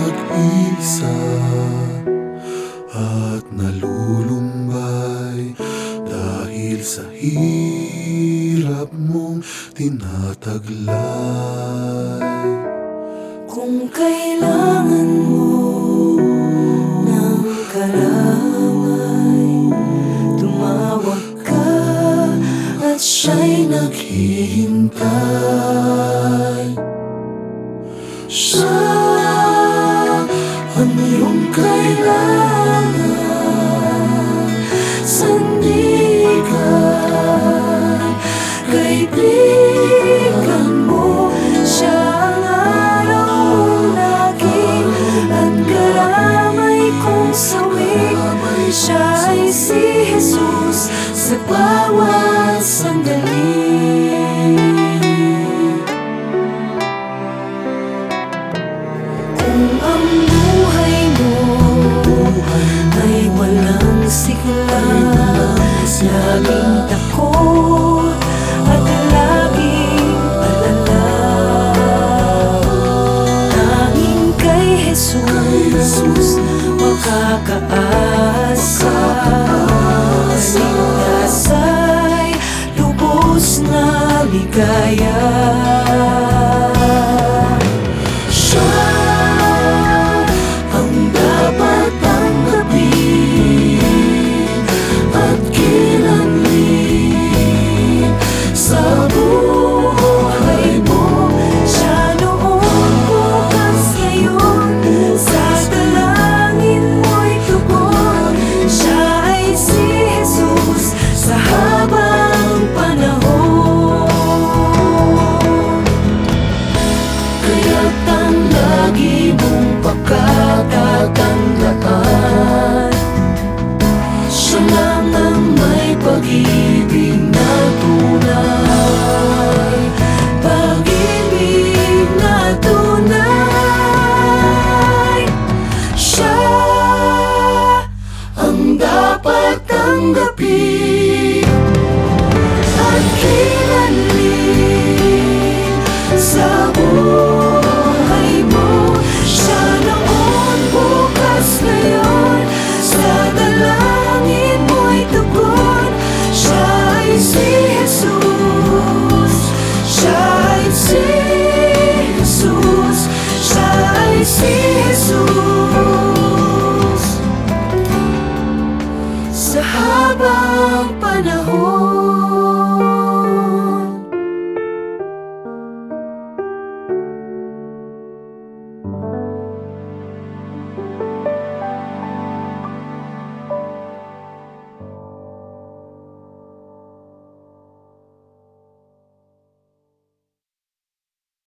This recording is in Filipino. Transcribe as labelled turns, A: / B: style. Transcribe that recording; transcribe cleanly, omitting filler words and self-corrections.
A: mag-isa at nalulumbay dahil sa hirap mong tinataglay.
B: Kung kailangan mo ng karamay, tumawag ka at siya'y naghihintay. Siya ang iyong kailangan, sandigan, kaibigan mo. Siya ang araw mong lagi at karamay kong sawi. Siya ay si Jesus sa bawat sandali. Kung ang buhay mo ay walang sigla, laging takot at laging alala, tanging kay Jesus makakaasa. Ligtas ay lubos na ligaya.